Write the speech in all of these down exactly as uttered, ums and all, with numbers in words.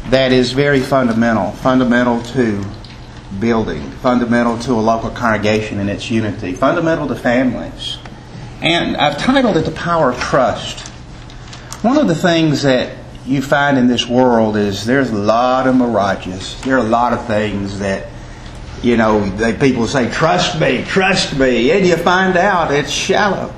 that is very fundamental, fundamental to building, fundamental to a local congregation and its unity, fundamental to families. And I've titled it The Power of Trust. One of the things that you find in this world is there's a lot of mirages. There are a lot of things that, you know, that people say, trust me, trust me, and you find out it's shallow.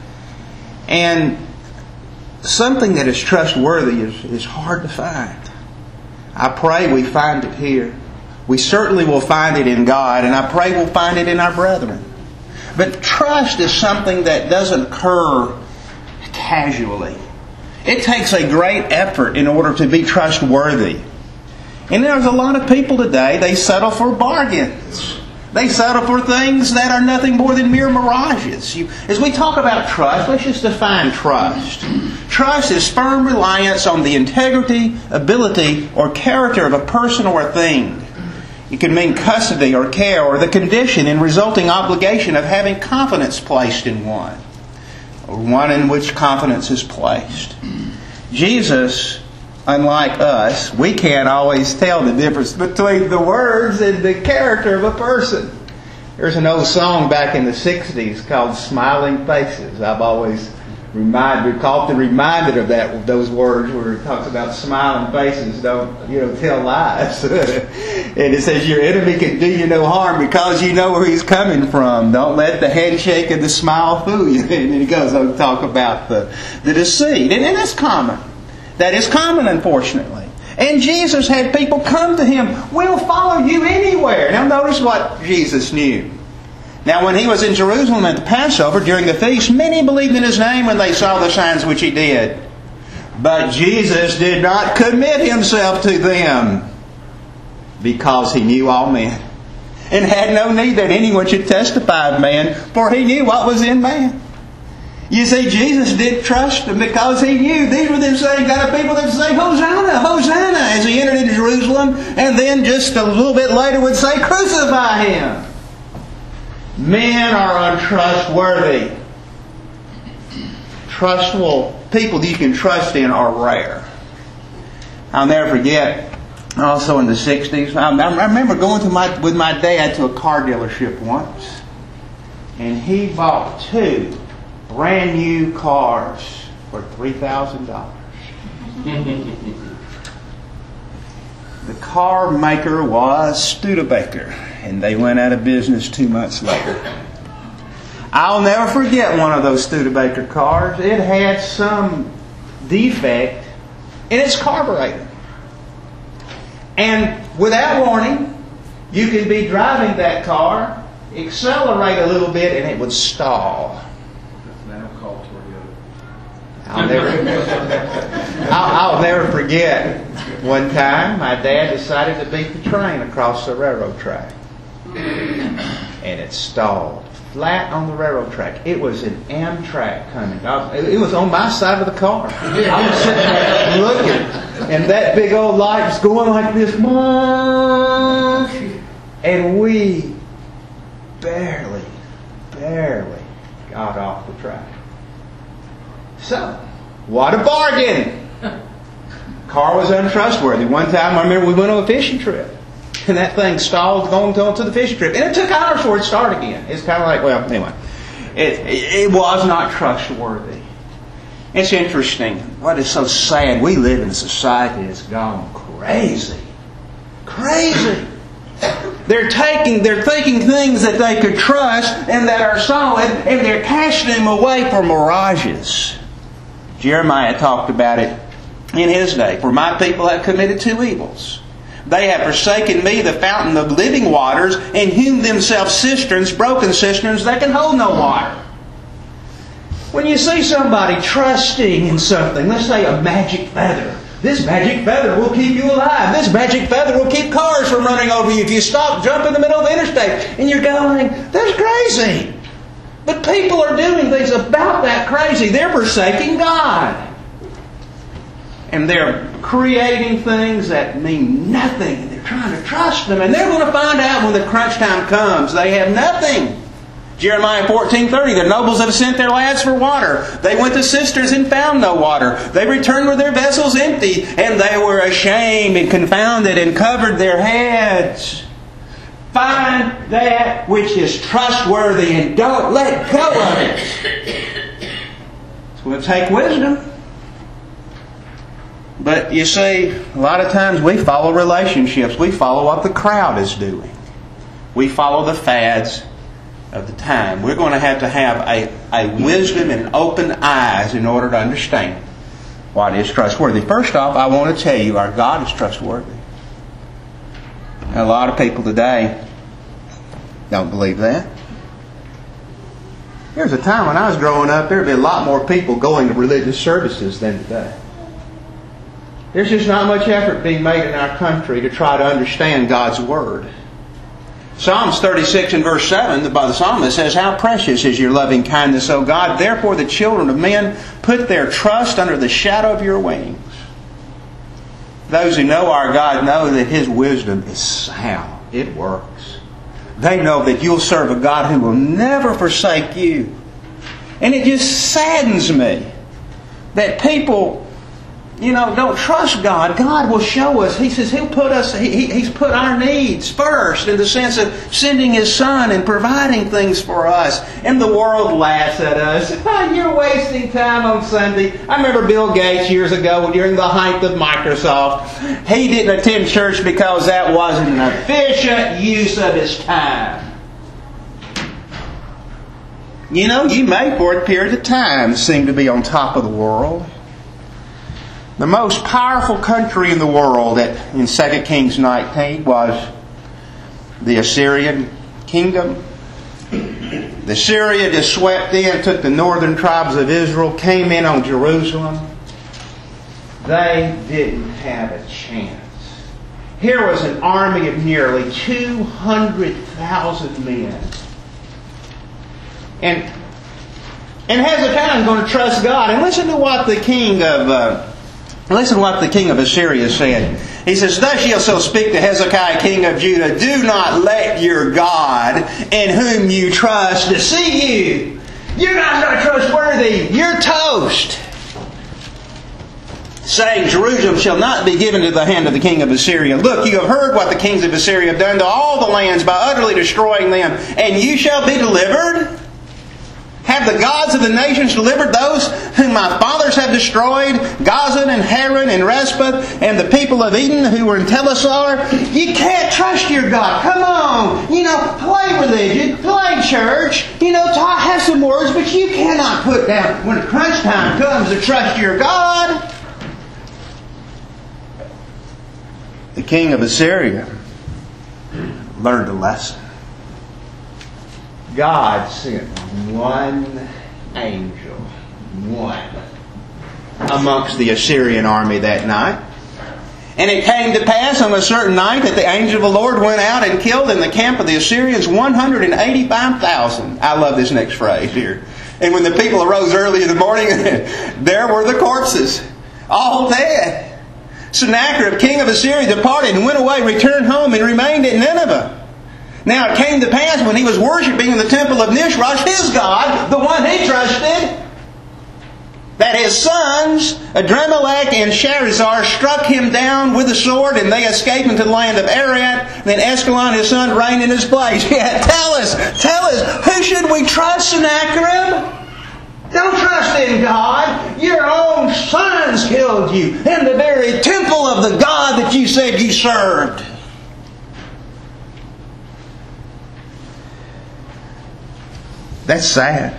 And something that is trustworthy is, is hard to find. I pray we find it here. We certainly will find it in God, and I pray we'll find it in our brethren. But trust is something that doesn't occur casually. It takes a great effort in order to be trustworthy. And there's a lot of people today, they settle for bargains. They settle for things that are nothing more than mere mirages. You, as we talk about trust, let's just define trust. Trust is firm reliance on the integrity, ability, or character of a person or a thing. It can mean custody or care or the condition and resulting obligation of having confidence placed in one, or one in which confidence is placed. Jesus, unlike us, we can't always tell the difference between the words and the character of a person. There's an old song back in the sixties called Smiling Faces. I've always reminded, often reminded of that, those words where it talks about smiling faces don't, you know, tell lies. And it says your enemy can do you no harm because you know where he's coming from. Don't let the handshake and the smile fool you. And then he goes on to talk about the, the deceit. And, and that's common. That is common, unfortunately. And Jesus had people come to Him, we'll follow you anywhere. Now notice what Jesus knew. Now when He was in Jerusalem at the Passover during the feast, many believed in His name when they saw the signs which He did. But Jesus did not commit Himself to them because He knew all men and had no need that anyone should testify of man, for He knew what was in man. You see, Jesus did trust them because He knew. These were them saying, kind of people that say, Hosanna, Hosanna, as He entered into Jerusalem, and then just a little bit later would say, crucify Him. Men are untrustworthy. Trustful people that you can trust in are rare. I'll never forget, also in the sixties, I remember going to my with my dad to a car dealership once, and he bought two brand new cars for three thousand dollars. The car maker was Studebaker, and they went out of business two months later. I'll never forget one of those Studebaker cars. It had some defect in its carburetor. And without warning, you could be driving that car, accelerate a little bit, and it would stall. I'll never, I'll, I'll never forget one time my dad decided to beat the train across the railroad track. And it stalled flat on the railroad track. It was an Amtrak coming. I, it was on my side of the car. I was sitting there looking, and that big old light was going like this. And we barely, barely got off the track. So, what a bargain! Car was untrustworthy. One time, I remember we went on a fishing trip, and that thing stalled going to the fishing trip, and it took hours for it to start again. It's kind of like, well, anyway, it, it, it was not trustworthy. It's interesting. What is so sad? We live in a society that's gone crazy, crazy. They're taking, they're thinking things that they could trust and that are solid, and they're casting them away for mirages. Jeremiah talked about it in his day. For my people have committed two evils. They have forsaken me, the fountain of living waters, and hewn themselves cisterns, broken cisterns that can hold no water. When you see somebody trusting in something, let's say a magic feather. This magic feather will keep you alive. This magic feather will keep cars from running over you if you stop, jump in the middle of the interstate. And you're going, that's crazy. But people are doing things about that crazy. They're forsaking God. And they're creating things that mean nothing. They're trying to trust them. And they're going to find out when the crunch time comes, they have nothing. Jeremiah fourteen thirty, the nobles have sent their lads for water. They went to cisterns and found no water. They returned with their vessels empty, and they were ashamed and confounded and covered their heads. Find that which is trustworthy and don't let go of it. It's going to take wisdom. But you see, a lot of times we follow relationships. We follow what the crowd is doing. We follow the fads of the time. We're going to have to have a, a wisdom and open eyes in order to understand what is trustworthy. First off, I want to tell you our God is trustworthy. And a lot of people today don't believe that. There's a time when I was growing up, there would be a lot more people going to religious services than today. There's just not much effort being made in our country to try to understand God's Word. Psalms thirty-six and verse seven, the, the psalmist says, "How precious is your loving kindness, O God! Therefore the children of men put their trust under the shadow of your wings." Those who know our God know that His wisdom is sound. It works. They know that you'll serve a God who will never forsake you. And it just saddens me that people, you know, don't trust God. God will show us. He says He'll put us, he, He's put our needs first in the sense of sending His Son and providing things for us. And the world laughs at us. Oh, you're wasting time on Sunday. I remember Bill Gates years ago during the height of Microsoft. He didn't attend church because that wasn't an efficient use of his time. You know, you may for a period of time seem to be on top of the world. The most powerful country in the world at, in Second Kings nineteen was the Assyrian kingdom. The Assyria just swept in, took the northern tribes of Israel, came in on Jerusalem. They didn't have a chance. Here was an army of nearly two hundred thousand men. And, and Hezekiah is going to trust God. And listen to what the king of... Uh, Listen to what the king of Assyria said. He says, "Thus ye also speak to Hezekiah, king of Judah, do not let your God, in whom you trust, deceive you. You're not trustworthy. You're toast. Saying, Jerusalem shall not be given to the hand of the king of Assyria. Look, you have heard what the kings of Assyria have done to all the lands by utterly destroying them, and you shall be delivered. Have the gods of the nations delivered those whom my fathers have destroyed, Gazan and Haran and Respeth, and the people of Eden who were in Telassar? You can't trust your God. Come on. You know, play religion, play church, you know, talk, have some words, but you cannot put down, when crunch time comes, to trust your God." The king of Assyria learned a lesson. God sent one angel, one, amongst the Assyrian army that night. And it came to pass on a certain night that the angel of the Lord went out and killed in the camp of the Assyrians one hundred eighty-five thousand. I love this next phrase here. "And when the people arose early in the morning, there were the corpses, all dead. Sennacherib, king of Assyria, departed and went away, returned home, and remained at Nineveh. Now it came to pass when he was worshipping in the temple of Nisroch, his god, the one he trusted, that his sons, Adremelech and Sharezer, struck him down with the sword, and they escaped into the land of Ararat. Then Escalon, his son, reigned in his place." Yeah, tell us, tell us, who should we trust, Sennacherib? Don't trust in God. Your own sons killed you in the very temple of the God that you said you served. That's sad.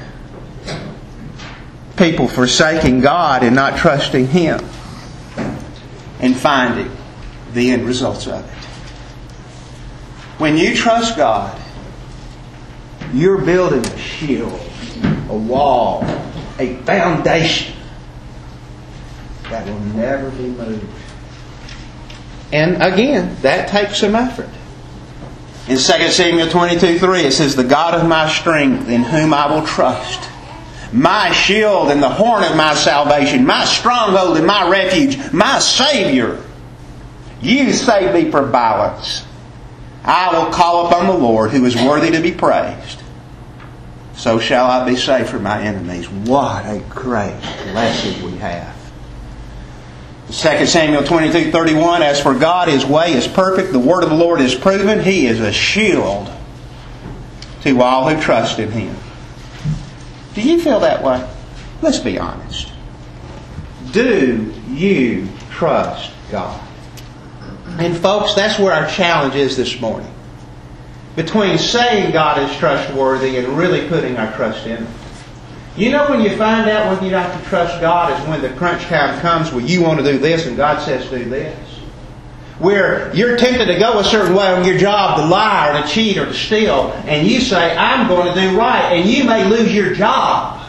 People forsaking God and not trusting Him, and finding the end results of it. When you trust God, you're building a shield, a wall, a foundation that will never be moved. And again, that takes some effort. In Second Samuel twenty-two three, it says, "The God of my strength, in whom I will trust, my shield and the horn of my salvation, my stronghold and my refuge, my Savior. You save me from violence. I will call upon the Lord, who is worthy to be praised. so shall I be saved from my enemies. What a great blessing we have. Second Samuel twenty-two thirty-one, as for God, His way is perfect, the word of the Lord is proven, He is a shield to all who trust in Him. Do you feel that way? Let's be honest. Do you trust God? And folks, that's where our challenge is this morning. Between saying God is trustworthy and really putting our trust in Him. You know when you find out whether you not to trust God is when the crunch time comes where you want to do this and God says do this. Where you're tempted to go a certain way on your job, to lie or to cheat or to steal, and you say, I'm going to do right, and you may lose your job.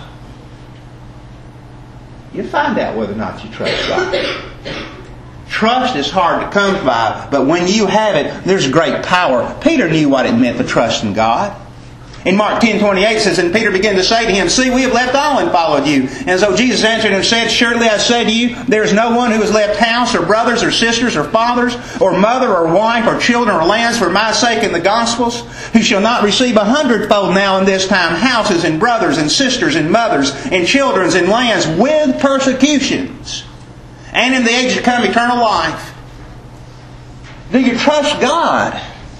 You find out whether or not you trust God. Trust is hard to come by, but when you have it, there's great power. Peter knew what it meant to trust in God. In Mark ten twenty-eight it says, and Peter began to say to him, see, we have left all and followed you. And so Jesus answered and said, surely I say to you, there is no one who has left house or brothers or sisters or fathers or mother or wife or children or lands for my sake in the Gospels, who shall not receive a hundredfold now in this time houses and brothers and sisters and mothers and children and lands with persecutions, and in the age to come eternal life. Do you trust God?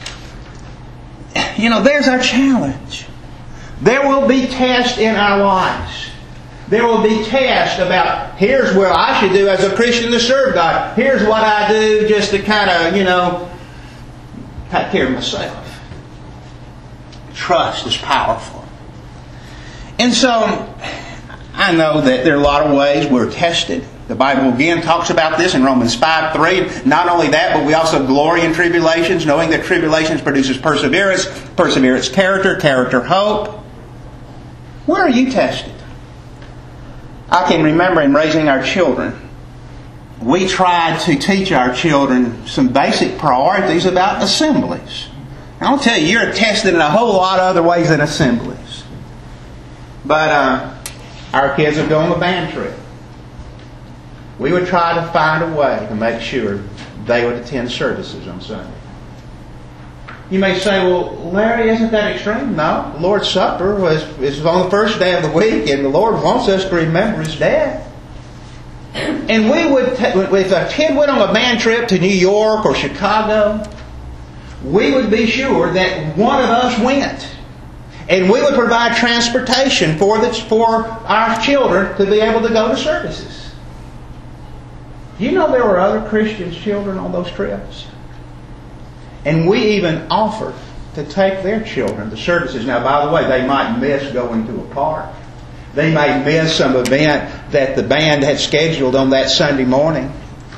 You know, there's our challenge. There will be tests in our lives. There will be tests about, here's what I should do as a Christian to serve God. Here's what I do just to kind of, you know, take care of myself. Trust is powerful. And so, I know that there are a lot of ways we're tested. The Bible again talks about this in Romans five three. Not only that, but we also glory in tribulations, knowing that tribulations produces perseverance, perseverance character, character hope. Where are you tested? I can remember in raising our children, we tried to teach our children some basic priorities about assemblies. I'll tell you, you're tested in a whole lot of other ways than assemblies. But uh, our kids would go on a band trip. We would try to find a way to make sure they would attend services on Sunday. You may say, well, Larry, isn't that extreme? No. The Lord's Supper was, is on the first day of the week, and the Lord wants us to remember His death. And we would, t- if a kid went on a band trip to New York or Chicago, we would be sure that one of us went. And we would provide transportation for, the, for our children to be able to go to services. You know there were other Christians' children on those trips? And we even offered to take their children to services. Now, by the way, they might miss going to a park. They may miss some event that the band had scheduled on that Sunday morning.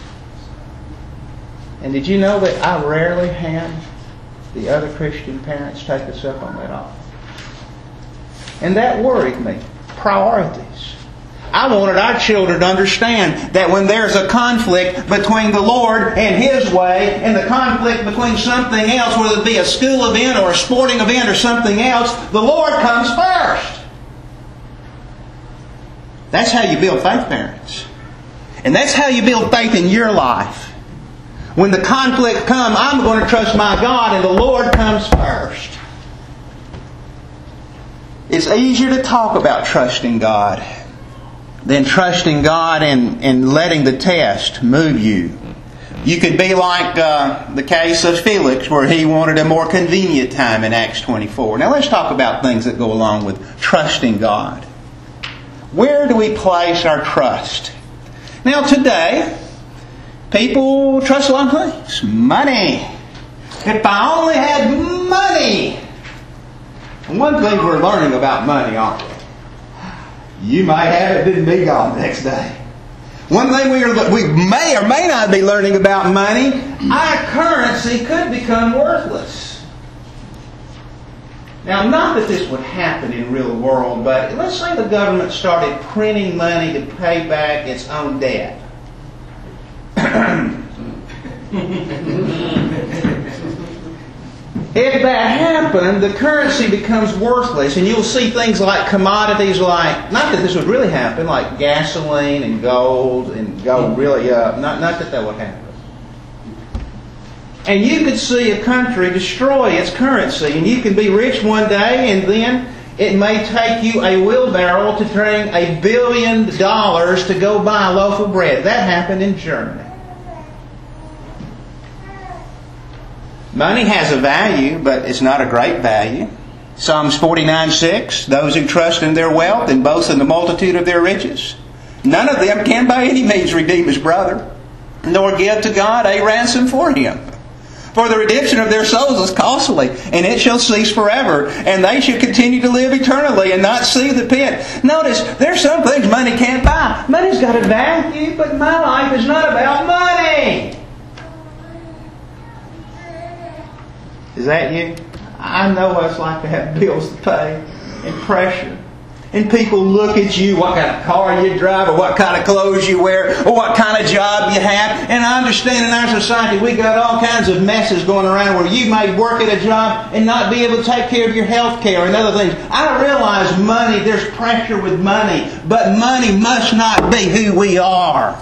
And did you know that I rarely had the other Christian parents take us up on that offer? And that worried me. Priorities. I wanted our children to understand that when there's a conflict between the Lord and His way and the conflict between something else, whether it be a school event or a sporting event or something else, the Lord comes first. That's how you build faith, parents. And that's how you build faith in your life. When the conflict comes, I'm going to trust my God, and the Lord comes first. It's easier to talk about trusting God than trusting God and, and letting the test move you. You could be like uh, the case of Felix, where he wanted a more convenient time in Acts twenty-four. Now let's talk about things that go along with trusting God. Where do we place our trust? Now today, people trust a lot of things. Money. If I only had money. And one thing we're learning about money, aren't we? You might have it, didn't be gone the next day. One thing we, are, we may or may not be learning about money, our currency could become worthless. Now, not that this would happen in the real world, but let's say the government started printing money to pay back its own debt. If that happened, the currency becomes worthless, and you'll see things like commodities like, not that this would really happen, like gasoline and gold, and gold really up. Not, not that that would happen. And you could see a country destroy its currency, and you can be rich one day, and then It may take you a wheelbarrow to bring a billion dollars to go buy a loaf of bread. That happened in Germany. Money has a value, but it's not a great value. Psalms forty-nine six, those who trust in their wealth and boast in the multitude of their riches, none of them can by any means redeem his brother, nor give to God a ransom for him. For the redemption of their souls is costly, and it shall cease forever, and they shall continue to live eternally and not see the pit. Notice, there's some things money can't buy. Money's got a value, but my life is not about money. Is that you? I know what it's like to have bills to pay and pressure. And people look at you, what kind of car you drive, or what kind of clothes you wear, or what kind of job you have. And I understand in our society we got all kinds of messes going around where you may work at a job and not be able to take care of your health care and other things. I realize money, there's pressure with money, but money must not be who we are.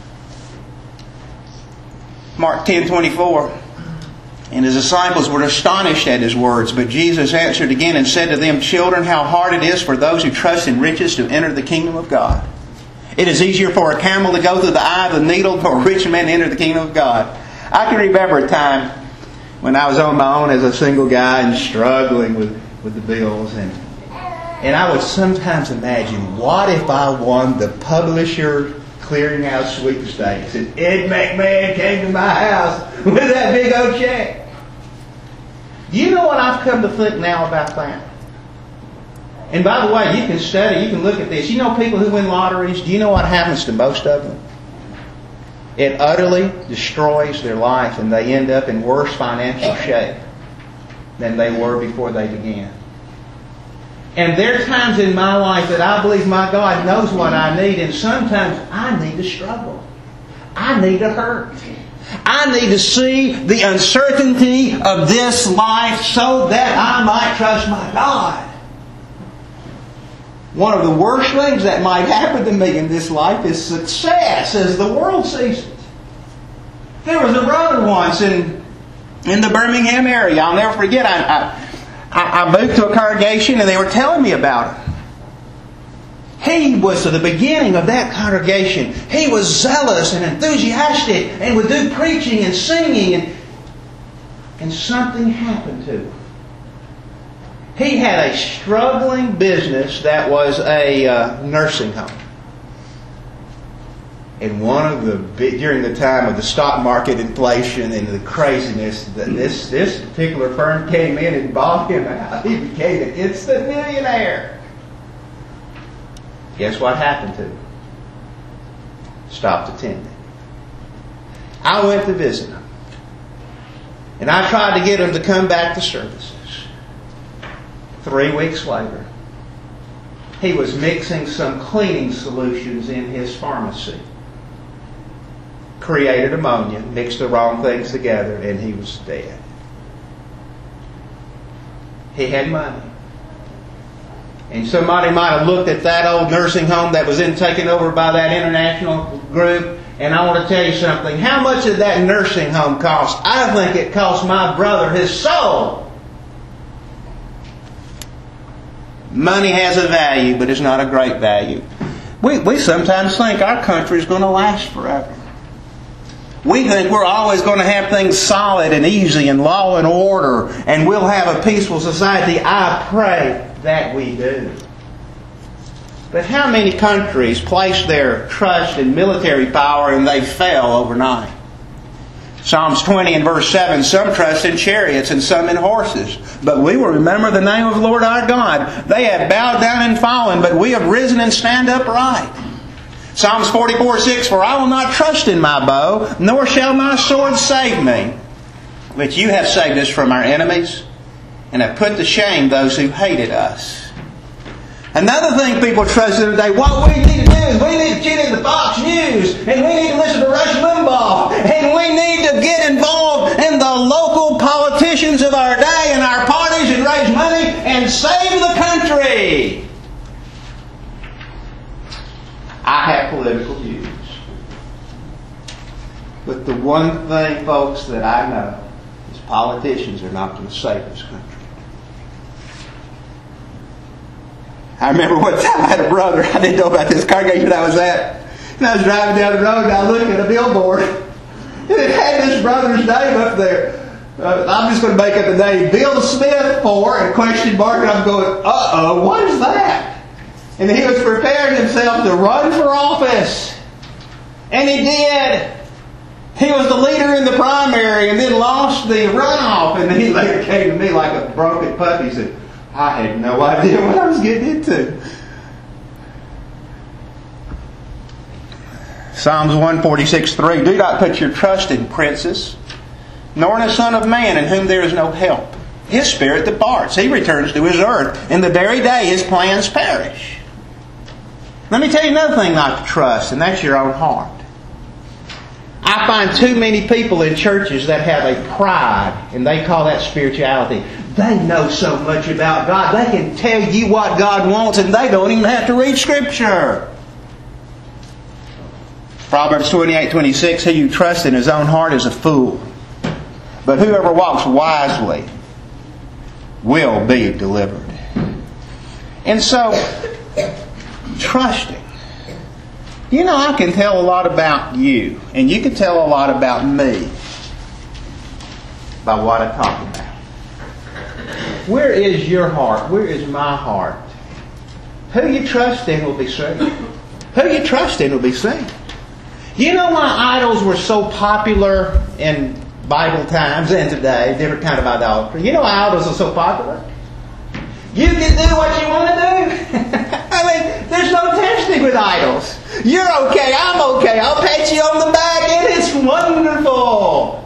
Mark ten twenty-four. And his disciples were astonished at his words. But Jesus answered again and said to them, Children, how hard it is for those who trust in riches to enter the kingdom of God. It is easier for a camel to go through the eye of the needle than for a rich man to enter the kingdom of God. I can remember a time when I was on my own as a single guy and struggling with, with the bills. And, and I would sometimes imagine, what if I won the Publisher Clearinghouse sweepstakes and Ed McMahon came to my house with that big old check? Do you know what I've come to think now about that? And by the way, you can study, you can look at this. You know people who win lotteries, do you know what happens to most of them? It utterly destroys their life and they end up in worse financial shape than they were before they began. And there are times in my life that I believe my God knows what I need, and sometimes I need to struggle. I need to hurt. I need to see the uncertainty of this life so that I might trust my God. One of the worst things that might happen to me in this life is success as the world sees it. There was a brother once in, in the Birmingham area. I'll never forget. I, I I moved to a congregation and they were telling me about it. He was at the beginning of that congregation. He was zealous and enthusiastic and would do preaching and singing. And, and something happened to him. He had a struggling business that was a uh, nursing home. And one of the big, during the time of the stock market inflation and the craziness, that this this particular firm came in and bought him out. He became an instant millionaire. Guess what happened to him? Stopped attending. I went to visit him, and I tried to get him to come back to services. Three weeks later, he was mixing some cleaning solutions in his pharmacy. Created ammonia, mixed the wrong things together, and he was dead. He had money. And somebody might have looked at that old nursing home that was then taken over by that international group, and I want to tell you something. How much did that nursing home cost? I think it cost my brother his soul. Money has a value, but it's not a great value. We, we sometimes think our country is going to last forever. We think we're always going to have things solid and easy and law and order, and we'll have a peaceful society. I pray that we do. But how many countries place their trust in military power and they fell overnight? Psalms twenty and verse seven, some trust in chariots and some in horses. But we will remember the name of the Lord our God. They have bowed down and fallen, but we have risen and stand upright. Psalms forty-four six, for I will not trust in my bow, nor shall my sword save me. But you have saved us from our enemies, and have put to shame those who hated us. Another thing people trust in today, what we need to do is we need to tune into Fox News, and we need to listen to Rush Limbaugh, and we need to get involved in the local politicians of our day and our parties and raise money and save the country. I have political views. But the one thing, folks, that I know is politicians are not going to save this country. I remember one time I had a brother, I didn't know about this congregation I was at, and I was driving down the road and I looked at a billboard, and it had this brother's name up there. Uh, I'm just going to make up the name, Bill Smith for, and question mark, and I'm going, uh-oh, what is that? And he was preparing himself to run for office. And he did. He was the leader in the primary and then lost the runoff. And he later came to me like a broken puppy. He said, I had no idea what I was getting into. Psalms one forty-six three, do not put your trust in princes, nor in a son of man in whom there is no help. His spirit departs. He returns to his earth. In the very day his plans perish. Let me tell you another thing not to trust, and that's your own heart. I find too many people in churches that have a pride, and they call that spirituality. They know so much about God. They can tell you what God wants, and they don't even have to read Scripture. Proverbs twenty-eight twenty-six, he who trusts in his own heart is a fool, but whoever walks wisely will be delivered. And so, trusting. You know, I can tell a lot about you, and you can tell a lot about me by what I talk about. Where is your heart? Where is my heart? Who you trust in will be saved. Who you trust in will be saved. You know why idols were so popular in Bible times and today? Different kind of idolatry. You know why idols are so popular? You can do what you want to do. I mean, there's no testing with idols. You're okay, I'm okay, I'll pat you on the back, and it's wonderful.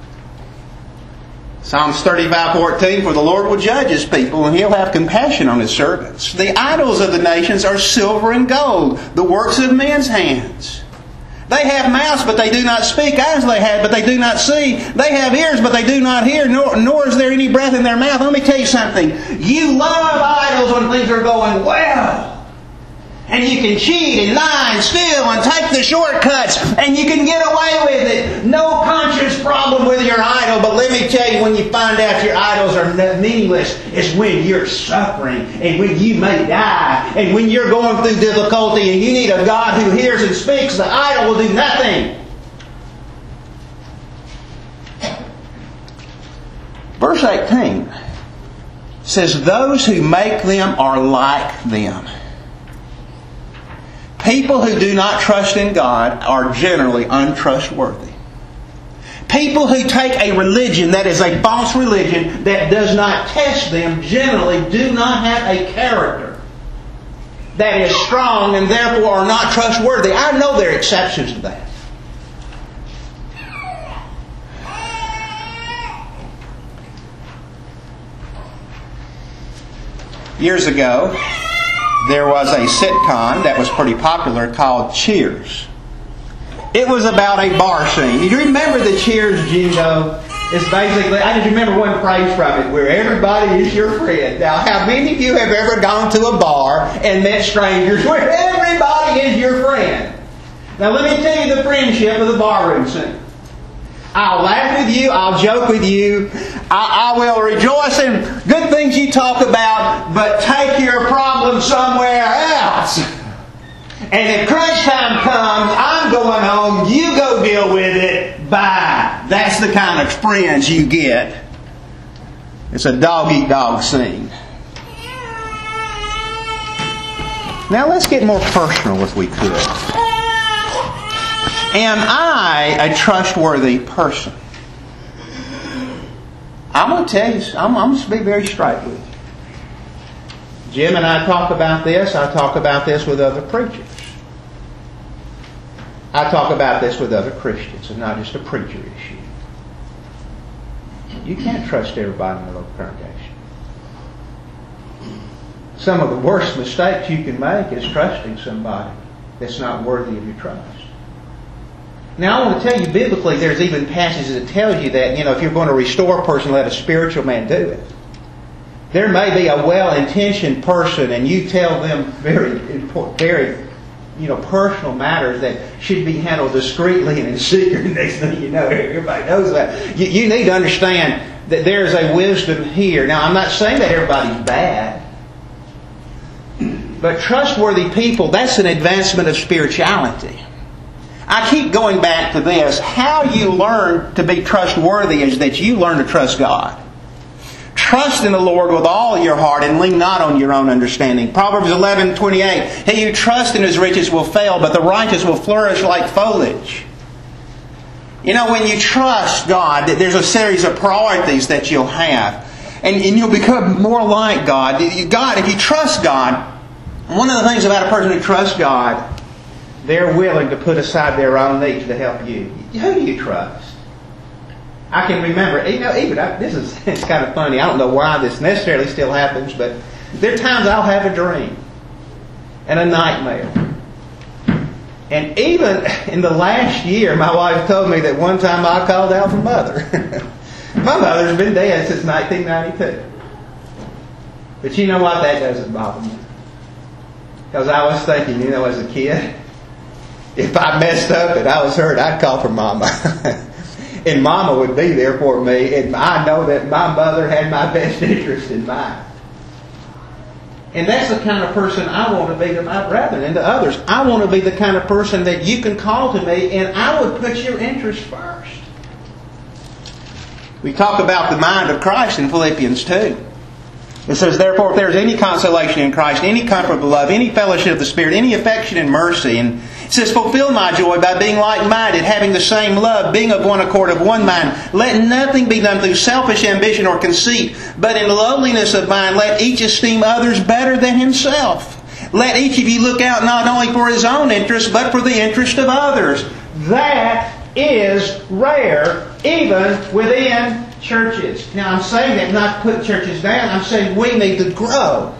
Psalms thirty-five fourteen, for the Lord will judge His people, and He'll have compassion on His servants. The idols of the nations are silver and gold, the works of men's hands. They have mouths, but they do not speak. Eyes they have, but they do not see. They have ears, but they do not hear, nor, nor is there any breath in their mouth. Let me tell you something. You love idols when things are going well. And you can cheat and lie and steal and take the shortcuts, and you can get away with it. No conscience problem with your idol. But let me tell you, when you find out your idols are meaningless, it's when you're suffering and when you may die and when you're going through difficulty and you need a God who hears and speaks. The idol will do nothing. Verse eighteen says, those who make them are like them. People who do not trust in God are generally untrustworthy. People who take a religion that is a false religion that does not test them generally do not have a character that is strong and therefore are not trustworthy. I know there are exceptions to that. Years ago, there was a sitcom that was pretty popular called Cheers. It was about a bar scene. Do you remember the Cheers jingle? It's basically, I just remember one phrase from it, where everybody is your friend. Now, how many of you have ever gone to a bar and met strangers where everybody is your friend? Now, let me tell you the friendship of the barroom scene. I'll laugh with you. I'll joke with you. I, I will rejoice in good things you talk about, but take your problem somewhere else. And if crunch time comes, I'm going home. You go deal with it. Bye. That's the kind of friends you get. It's a dog-eat-dog scene. Now let's get more personal if we could. Am I a trustworthy person? I'm going to tell you, I'm, I'm going to be very straight with you. Jim and I talk about this. I talk about this with other preachers. I talk about this with other Christians. It's not just a preacher issue. You can't trust everybody in the local congregation. Some of the worst mistakes you can make is trusting somebody that's not worthy of your trust. Now, I want to tell you, biblically, there's even passages that tells you that, you know, if you're going to restore a person, let a spiritual man do it. There may be a well-intentioned person, and you tell them very important, very, you know, personal matters that should be handled discreetly and in secret. And next thing you know, everybody knows that. You, you need to understand that there is a wisdom here. Now, I'm not saying that everybody's bad. But trustworthy people, that's an advancement of spirituality. I keep going back to this. How you learn to be trustworthy is that you learn to trust God. Trust in the Lord with all your heart and lean not on your own understanding. Proverbs eleven twenty-eight. He who trusts in his riches will fail, but the righteous will flourish like foliage. You know, when you trust God, there's a series of priorities that you'll have. And, and you'll become more like God. God, if you trust God, one of the things about a person who trusts God, they're willing to put aside their own needs to help you. Who do you trust? I can remember, you know, even I, this is it's kind of funny. I don't know why this necessarily still happens, but there are times I'll have a dream and a nightmare. And even in the last year, my wife told me that one time I called out for Mother. My mother's been dead since nineteen ninety-two. But you know what? That doesn't bother me. Because I was thinking, you know, as a kid, if I messed up and I was hurt, I'd call for Mama. And Mama would be there for me. And I know that my mother had my best interest in mind. And that's the kind of person I want to be to my brethren and to others. I want to be the kind of person that you can call to me and I would put your interest first. We talk about the mind of Christ in Philippians two. It says, therefore, if there is any consolation in Christ, any comfort of love, any fellowship of the Spirit, any affection and mercy, and it says, fulfill my joy by being like-minded, having the same love, being of one accord, of one mind. Let nothing be done through selfish ambition or conceit, but in lowliness of mind, let each esteem others better than himself. Let each of you look out not only for his own interest, but for the interest of others. That is rare, even within churches. Now, I'm saying that not to put churches down. I'm saying we need to grow.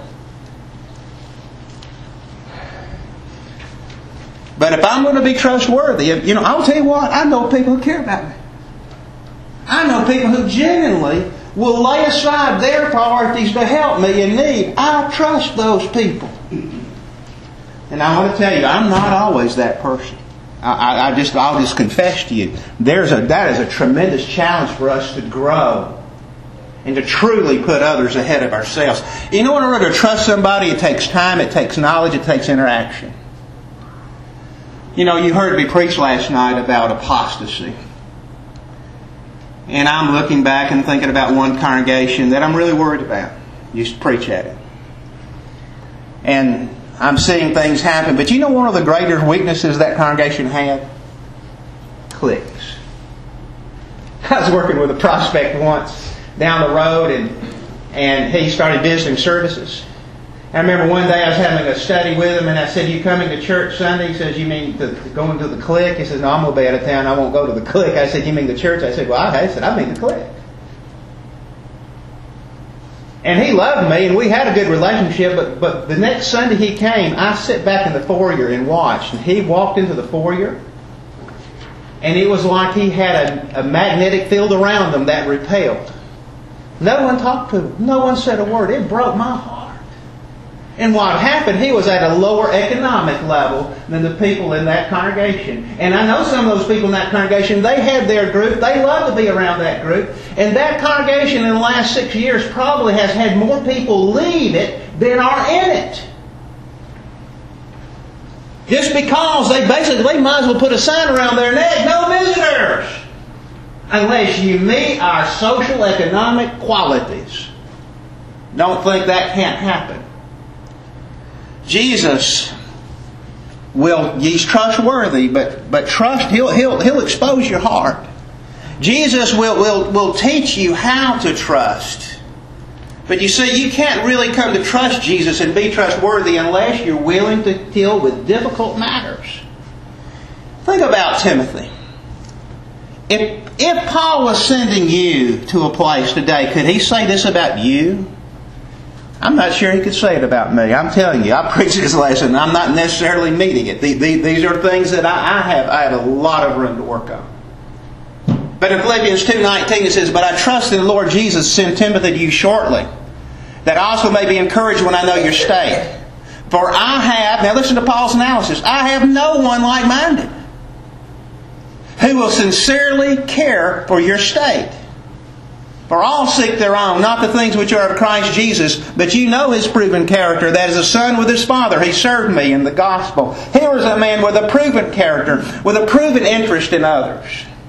But if I'm going to be trustworthy, you know, I'll tell you what, I know people who care about me. I know people who genuinely will lay aside their priorities to help me in need. I trust those people. And I want to tell you, I'm not always that person. I, I just, I'll just confess to you, there's a, that is a tremendous challenge for us to grow and to truly put others ahead of ourselves. You know, in order to trust somebody, it takes time, it takes knowledge, it takes interaction. You know, you heard me preach last night about apostasy. And I'm looking back and thinking about one congregation that I'm really worried about. Used to preach at it. And I'm seeing things happen. But you know one of the greater weaknesses that congregation had? Cliques. I was working with a prospect once down the road and, and he started visiting services. I remember one day I was having a study with him and I said, you coming to church Sunday? He says, you mean to, to going to the clique? He says, no, I'm going to be out of town. I won't go to the clique. I said, you mean the church? I said, well, I, I said, I mean the clique. And he loved me and we had a good relationship, but, but the next Sunday he came, I sat back in the foyer and watched. And he walked into the foyer and it was like he had a, a magnetic field around him that repelled. No one talked to him. No one said a word. It broke my heart. And what happened, he was at a lower economic level than the people in that congregation. And I know some of those people in that congregation, they had their group. They love to be around that group. And that congregation in the last six years probably has had more people leave it than are in it. Just because they basically might as well put a sign around their neck, no visitors, unless you meet our social economic qualities. Don't think that can't happen. Jesus will, he's trustworthy, but, but trust, he'll, he'll, he'll expose your heart. Jesus will, will, will teach you how to trust. But you see, you can't really come to trust Jesus and be trustworthy unless you're willing to deal with difficult matters. Think about Timothy. If, if Paul was sending you to a place today, could he say this about you? I'm not sure he could say it about me. I'm telling you, I preached this lesson and I'm not necessarily meeting it. These are things that I have I have a lot of room to work on. But in Philippians two nineteen it says, but I trust in the Lord Jesus to send Timothy to you shortly, that I also may be encouraged when I know your state. For I have, now listen to Paul's analysis, I have no one like-minded who will sincerely care for your state. For all seek their own, not the things which are of Christ Jesus, but you know His proven character, that as a son with his father, He served me in the gospel. Here is a man with a proven character, with a proven interest in others.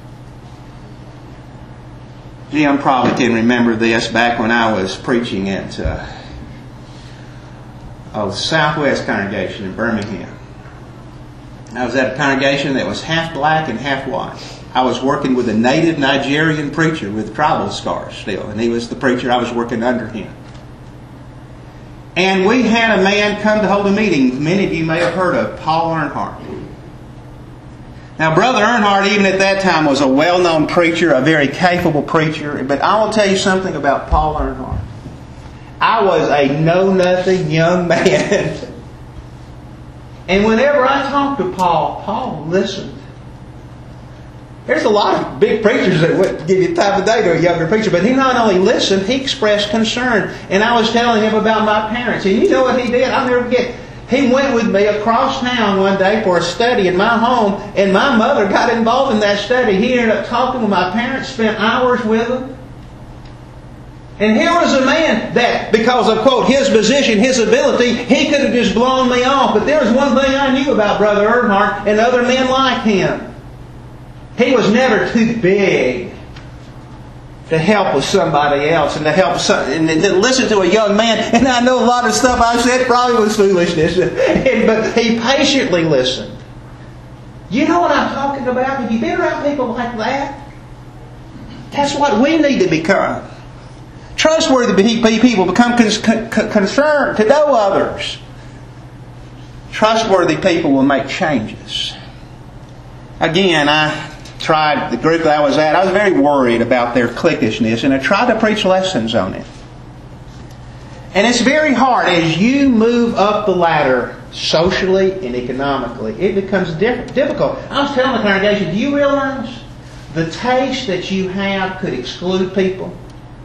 Jim probably can remember this back when I was preaching at uh, oh, the Southwest congregation in Birmingham. I was at a congregation that was half black and half white. I was working with a native Nigerian preacher with tribal scars still, and he was the preacher. I was working under him. And we had a man come to hold a meeting. Many of you may have heard of Paul Earnhardt. Now, Brother Earnhardt, even at that time, was a well-known preacher, a very capable preacher. But I will tell you something about Paul Earnhardt. I was a know-nothing young man. And whenever I talked to Paul, Paul listened. There's a lot of big preachers that would give you time of day to a younger preacher, but he not only listened, he expressed concern. And I was telling him about my parents. And you know what he did? I'll never forget. He went with me across town one day for a study in my home, and my mother got involved in that study. He ended up talking with my parents, spent hours with them. And here was a man that, because of, quote, his position, his ability, he could have just blown me off. But there was one thing I knew about Brother Earnhardt and other men like him. He was never too big to help with somebody else and to help some, and to listen to a young man. And I know a lot of stuff I said probably was foolishness, and, but he patiently listened. You know what I'm talking about? Have you been around people like that? That's what we need to become. Trustworthy people become concerned to know others. Trustworthy people will make changes. Again, I tried, the group that I was at, I was very worried about their cliquishness, and I tried to preach lessons on it. And it's very hard as you move up the ladder socially and economically. It becomes diff- difficult. I was telling the congregation, do you realize the taste that you have could exclude people?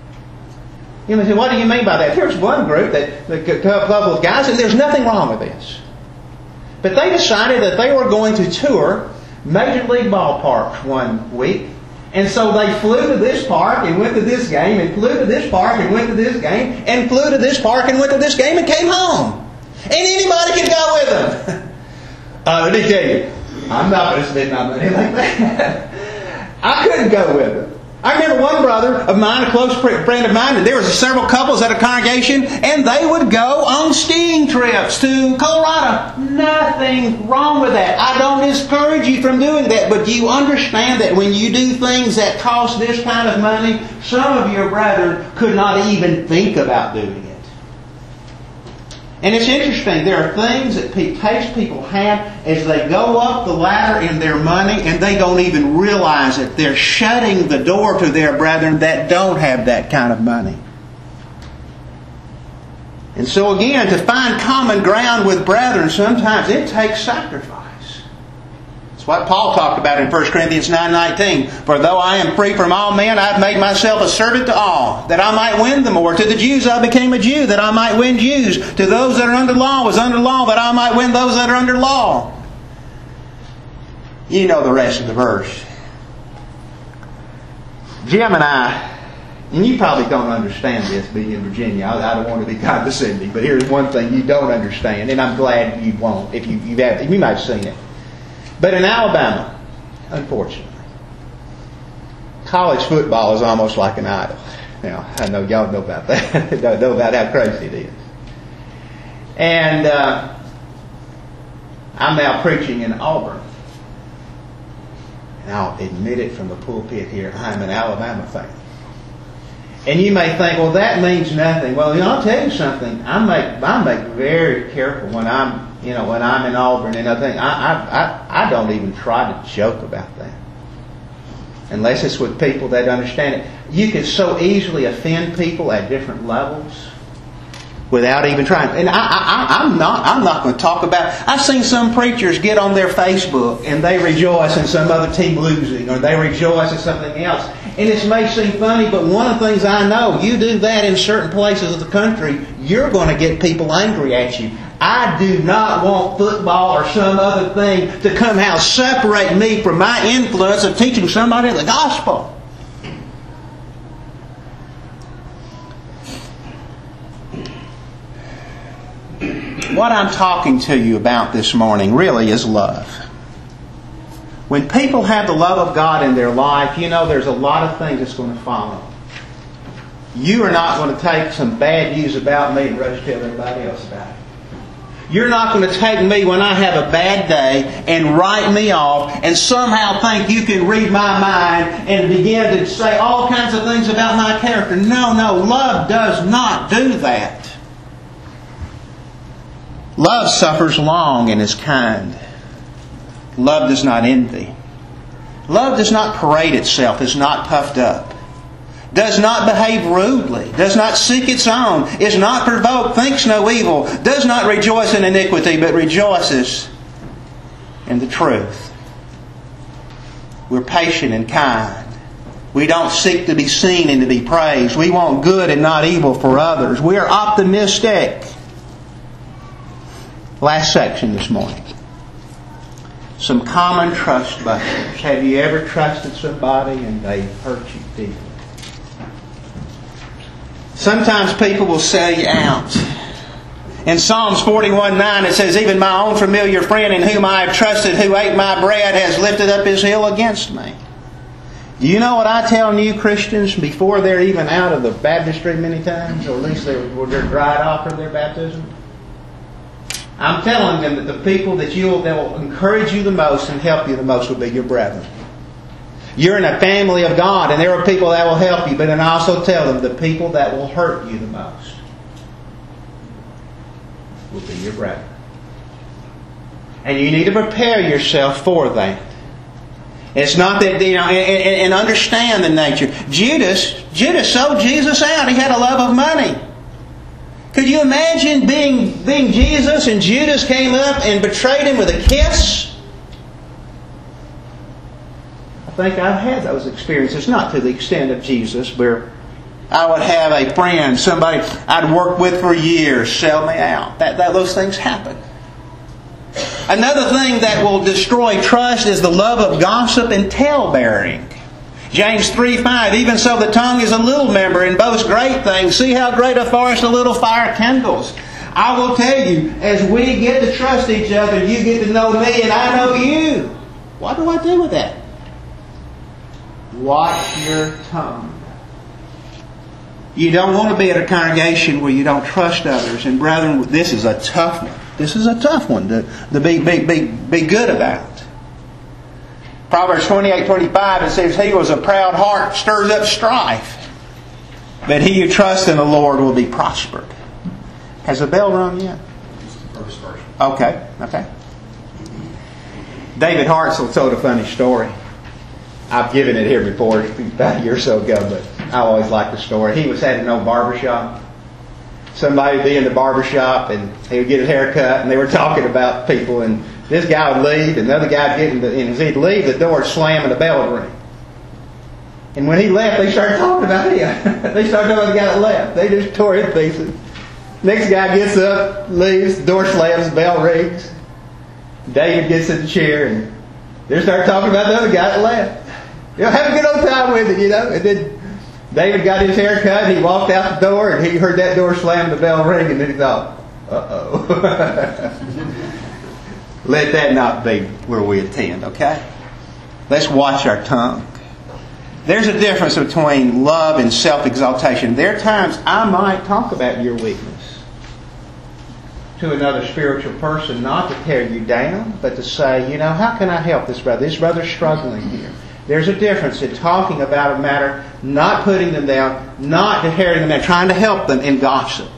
You know, what do you mean by that? Here's one group that a couple of guys, and there's nothing wrong with this. But they decided that they were going to tour Major League ballparks one week. And so they flew to this park and went to this game, and flew to this park and went to this game, and flew to this park and went to this game and came home. And anybody could go with them. uh, let me tell you, I'm not going to spend my money like that. I couldn't go with them. I remember one brother of mine, a close friend of mine, and there was several couples at a congregation, and they would go on skiing trips to Colorado. Nothing wrong with that. I don't discourage you from doing that, but do you understand that when you do things that cost this kind of money, some of your brethren could not even think about doing it? And it's interesting, there are things that taste people have as they go up the ladder in their money, and they don't even realize it. They're shutting the door to their brethren that don't have that kind of money. And so again, to find common ground with brethren, sometimes it takes sacrifice. It's what Paul talked about in First Corinthians nine nineteen. For though I am free from all men, I have made myself a servant to all, that I might win them more. To the Jews I became a Jew, that I might win Jews. To those that are under law was under law, that I might win those that are under law. You know the rest of the verse. Jim and I, and you probably don't understand this being in Virginia. I, I don't want to be condescending, but here's one thing you don't understand, and I'm glad you won't if you, you've had, you might have seen it. But in Alabama, unfortunately, college football is almost like an idol. Now, I know y'all know about that. Don't know about how crazy it is. And uh, I'm now preaching in Auburn. And I'll admit it from the pulpit here, I'm an Alabama fan. And you may think, well, that means nothing. Well, you know, I'll tell you something. I make I make very careful when I'm you know when I'm in Auburn, and I think I I I, I don't even try to joke about that, unless it's with people that understand it. You can so easily offend people at different levels without even trying. And I, I, I'm not I'm not going to talk about. I've seen some preachers get on their Facebook and they rejoice in some other team losing, or they rejoice in something else. And it may seem funny, but one of the things I know, you do that in certain places of the country, you're going to get people angry at you. I do not want football or some other thing to somehow separate me from my influence of teaching somebody the gospel. what I'm talking to you about this morning really is love. When people have the love of God in their life, you know there's a lot of things that's going to follow. You are not going to take some bad news about me and rush tell everybody else about it. You're not going to take me when I have a bad day and write me off and somehow think you can read my mind and begin to say all kinds of things about my character. No, no, love does not do that. Love suffers long and is kind. Love does not envy. Love does not parade itself, is not puffed up. Does not behave rudely, does not seek its own, is not provoked, thinks no evil, does not rejoice in iniquity, but rejoices in the truth. We're patient and kind. We don't seek to be seen and to be praised. We want good and not evil for others. We are optimistic. Last section this morning. Some common trust busters. Have you ever trusted somebody and they hurt you deeply? Sometimes people will sell you out. In Psalms forty-one nine it says, even my own familiar friend in whom I have trusted, who ate my bread, has lifted up his heel against me. Do you know what I tell new Christians before they're even out of the baptistry many times, or at least they're, they're dried off from their baptism? I'm telling them that the people that, you'll, that will encourage you the most and help you the most will be your brethren. You're in a family of God, and there are people that will help you, but then I also tell them the people that will hurt you the most will be your brethren. And you need to prepare yourself for that. It's not that, you know, and, and understand the nature. Judas, Judas sold Jesus out. He had a love of money. Could you imagine being, being Jesus and Judas came up and betrayed him with a kiss? I think I've had those experiences, not to the extent of Jesus, where I would have a friend, somebody I'd worked with for years, sell me out. That, that those things happen. Another thing that will destroy trust is the love of gossip and tale-bearing. James three five, even so the tongue is a little member and boasts great things. See how great a forest a little fire kindles. I will tell you, as we get to trust each other, you get to know me and I know you. What do I do with that? Watch your tongue. You don't want to be at a congregation where you don't trust others. And brethren, this is a tough one. This is a tough one to, to be, be, be, be good about. Proverbs twenty-eight twenty-five, it says, he who has a proud heart stirs up strife, but he who trusts in the Lord will be prospered. Has the bell rung yet? Okay, okay. David Hartzell told a funny story. I've given it here before, about a year or so ago, but I always like the story. He was at an old barbershop. Somebody would be in the barbershop and he would get his hair cut, and they were talking about people, and this guy would leave, and the other guy would get in the, and as he'd leave, the door would slam and the bell would ring. And when he left, they started talking about him. They started talking about the guy that left. They just tore his pieces. Next guy gets up, leaves, the door slams, the bell rings. David gets in the chair, and they start talking about the other guy that left. You know, have a good old time with it, you know. And then David got his hair cut, and he walked out the door, and he heard that door slam, the bell ring, and then he thought, uh-oh. Let that not be where we attend, okay? Let's watch our tongue. There's a difference between love and self-exaltation. There are times I might talk about your weakness to another spiritual person, not to tear you down, but to say, you know, how can I help this brother? This brother's struggling here. There's a difference in talking about a matter, not putting them down, not tearing them down, trying to help them in gossip.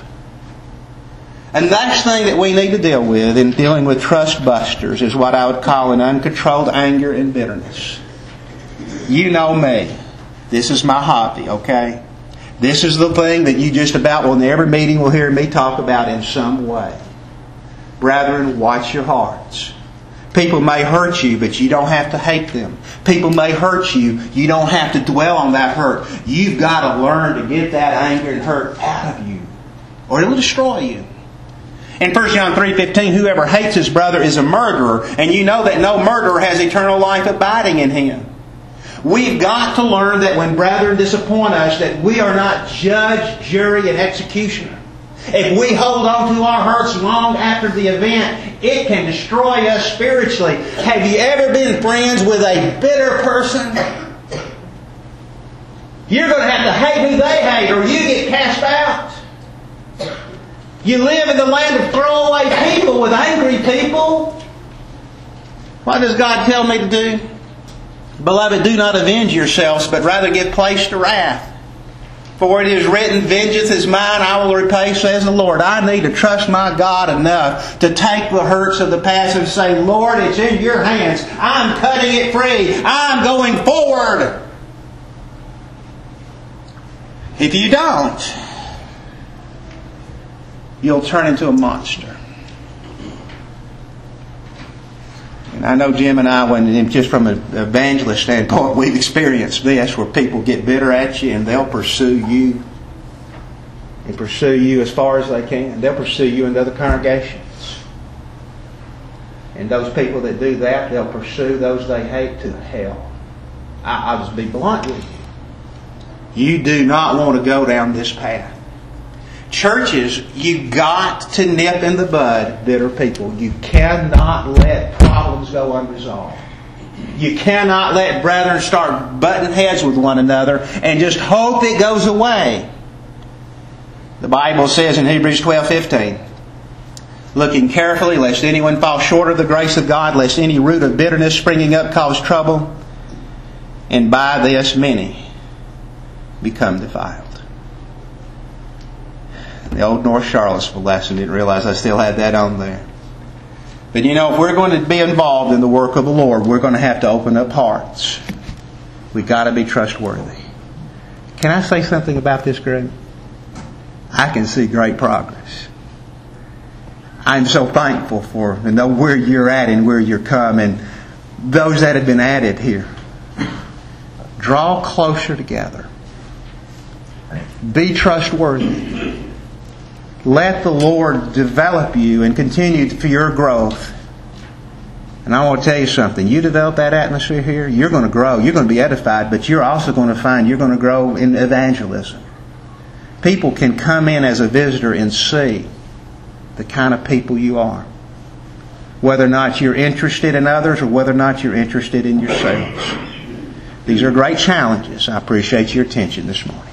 And the next thing that we need to deal with in dealing with trust busters is what I would call an uncontrolled anger and bitterness. You know me. This is my hobby, okay? This is the thing that you just about, well, in every meeting will hear me talk about in some way. Brethren, watch your hearts. People may hurt you, but you don't have to hate them. People may hurt you. You don't have to dwell on that hurt. You've got to learn to get that anger and hurt out of you, or it will destroy you. In First John three fifteen, whoever hates his brother is a murderer, and you know that no murderer has eternal life abiding in him. We've got to learn that when brethren disappoint us, that we are not judge, jury, and executioner. If we hold on to our hurts long after the event, it can destroy us spiritually. Have you ever been friends with a bitter person? You're going to have to hate who they hate, or you get cast out. You live in the land of throwaway people with angry people. What does God tell me to do? Beloved, do not avenge yourselves, but rather give place to wrath. For it is written, vengeance is mine, I will repay, says the Lord. I need to trust my God enough to take the hurts of the past and say, Lord, it's in your hands. I'm cutting it free. I'm going forward. If you don't, you'll turn into a monster. And I know Jim and I, when just from an evangelist standpoint, we've experienced this, where people get bitter at you and they'll pursue you. And pursue you as far as they can. They'll pursue you into other congregations. And those people that do that, they'll pursue those they hate to hell. I, I'll just be blunt with you. You do not want to go down this path. Churches, you got to nip in the bud bitter people. You cannot let problems go unresolved. You cannot let brethren start butting heads with one another and just hope it goes away. The Bible says in Hebrews twelve fifteen, looking carefully lest anyone fall short of the grace of God, lest any root of bitterness springing up cause trouble, and by this many become defiled. The old North Charlottesville lesson, didn't realize I still had that on there. But you know, if we're going to be involved in the work of the Lord, we're going to have to open up hearts. We've got to be trustworthy. Can I say something about this group? I can see great progress. I'm so thankful for to know where you're at and where you're coming. Those that have been added here. Draw closer together. Be trustworthy. Let the Lord develop you and continue for your growth. And I want to tell you something. You develop that atmosphere here, you're going to grow. You're going to be edified, but you're also going to find you're going to grow in evangelism. People can come in as a visitor and see the kind of people you are. Whether or not you're interested in others or whether or not you're interested in yourselves. These are great challenges. I appreciate your attention this morning.